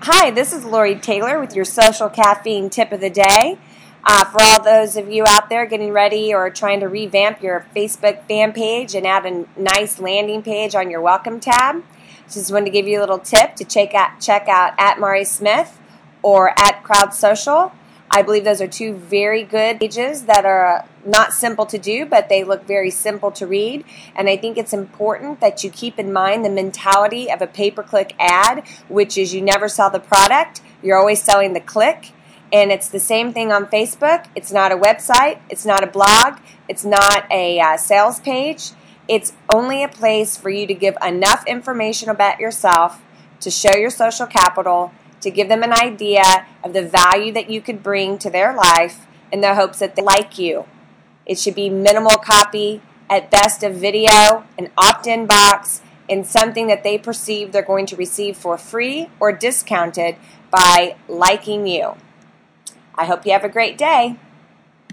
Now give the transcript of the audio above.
Hi, this is Lori Taylor with your social caffeine tip of the day. For all those of you out there getting ready or trying to revamp your Facebook fan page and add a nice landing page on your welcome tab, just wanted to give you a little tip to check out at Mari Smith or at Crowd Social. I believe those are two very good pages that are not simple to do, but they look very simple to read. And I think it's important that you keep in mind the mentality of a pay-per-click ad, which is you never sell the product, you're always selling the click. And it's the same thing on Facebook. It's not a website, it's not a blog, it's not a sales page. It's only a place for you to give enough information about yourself to show your social capital, to give them an idea of the value that you could bring to their life in the hopes that they like you. It should be minimal copy, at best a video, an opt-in box, and something that they perceive they're going to receive for free or discounted by liking you. I hope you have a great day.